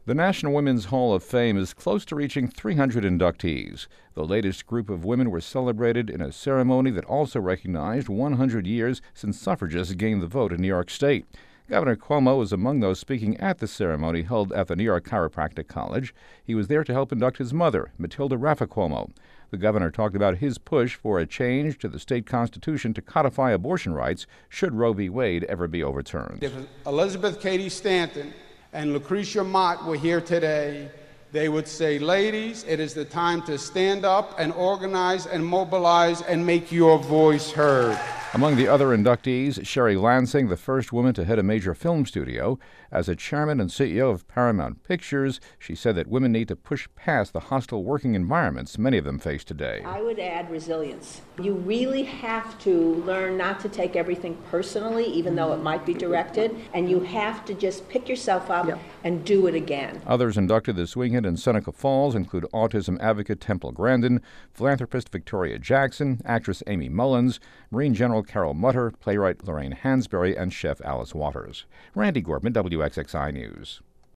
The National Women's Hall of Fame is close to reaching 300 inductees. The latest group of women were celebrated in a ceremony that also recognized 100 years since suffragists gained the vote in New York State. Governor Cuomo was among those speaking at the ceremony held at the New York Chiropractic College. He was there to help induct his mother, Matilda Raffa Cuomo. The governor talked about his push for a change to the state constitution to codify abortion rights should Roe v. Wade ever be overturned. If Elizabeth Cady Stanton and Lucretia Mott were here today, they would say, ladies, it is the time to stand up and organize and mobilize and make your voice heard. Among the other inductees, Sherry Lansing, the first woman to head a major film studio. As a chairman and CEO of Paramount Pictures, she said that women need to push past the hostile working environments many of them face today. I would add resilience. You really have to learn not to take everything personally, even though it might be directed, and you have to just pick yourself up and do it again. Others inducted this weekend in Seneca Falls include autism advocate Temple Grandin, philanthropist Victoria Jackson, actress Amy Mullins, Marine General Carol Mutter, playwright Lorraine Hansberry, and chef Alice Waters. Randy Gorman, WXXI News.